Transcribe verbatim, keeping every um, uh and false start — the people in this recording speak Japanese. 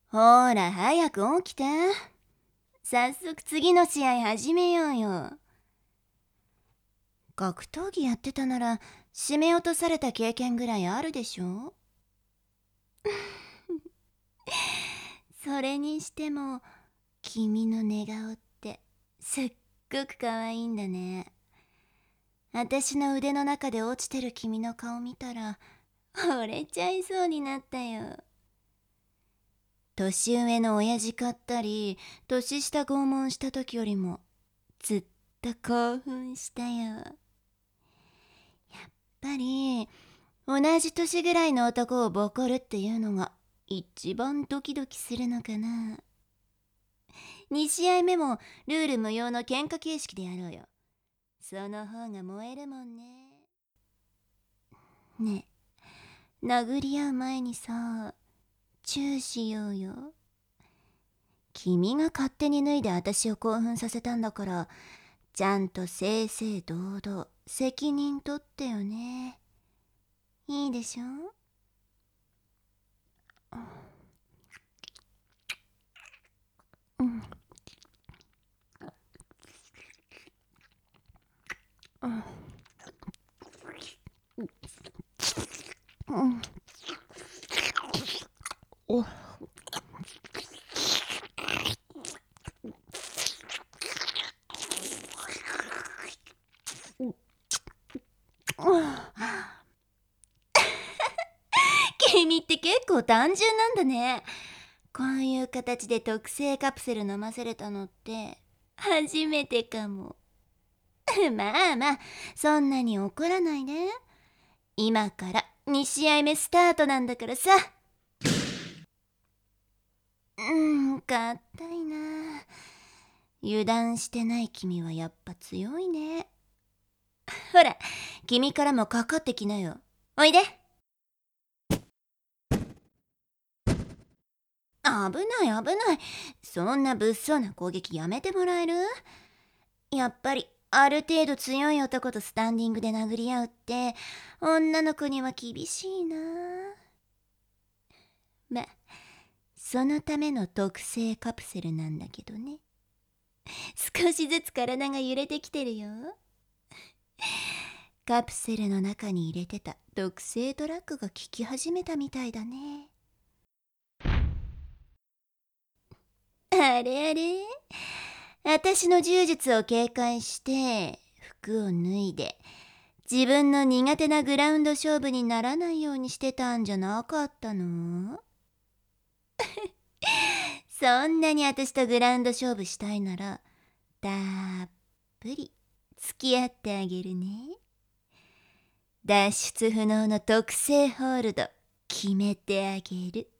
ほら早く起きて。早速次の試合始めようよ。格闘技やってたなら締め落とされた経験ぐらいあるでしょ。それにしても君の寝顔ってすっごく可愛いんだね。私の腕の中で落ちてる君の顔見たら惚れちゃいそうになったよ。年上の親父買ったり年下拷問した時よりもずっと興奮したよ。やっぱり同じ年ぐらいの男をボコるっていうのが一番ドキドキするのかな。に試合目もルール無用の喧嘩形式でやろうよ。その方が燃えるもんね。ねえ、殴り合う前にさ、チューしようよ。君が勝手に脱いで私を興奮させたんだから、ちゃんと正々堂々責任取ってよね。いいでしょ。うん。うん。うん。お。君って結構単純なんだね。こういう形で特製カプセル飲ませれたのって初めてかも。まあまあ、そんなに怒らないで。今からに試合目スタートなんだからさ。うーん、硬いな。油断してない君はやっぱ強いね。ほら、君からもかかってきなよ。おいで。危ない危ない。そんな物騒な攻撃やめてもらえる？やっぱりある程度強い男とスタンディングで殴り合うって女の子には厳しいな。ま、そのための特製カプセルなんだけどね。少しずつ体が揺れてきてるよ。カプセルの中に入れてた特製ドラッグが効き始めたみたいだね。あれあれ、私の柔術を警戒して服を脱いで自分の苦手なグラウンド勝負にならないようにしてたんじゃなかったの？そんなに私とグラウンド勝負したいならたっぷり付き合ってあげるね。脱出不能の特製ホールド決めてあげる。